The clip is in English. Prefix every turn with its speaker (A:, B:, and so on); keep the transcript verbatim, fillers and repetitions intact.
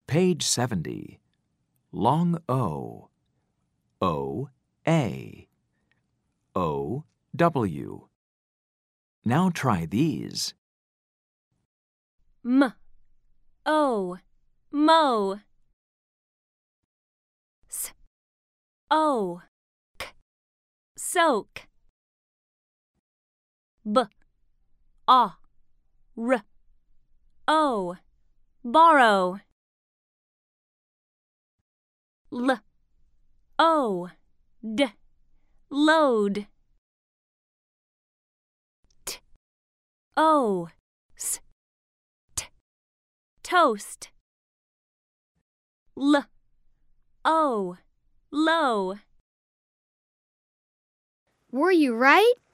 A: Page seventy. Long O. O, A. O, W. Now try these.
B: M, O, mo. S, O, k, soak. B, A, R, O, borrow. L, O, D, load. T, O, S, T, toast. L, O, low.
C: Were you right?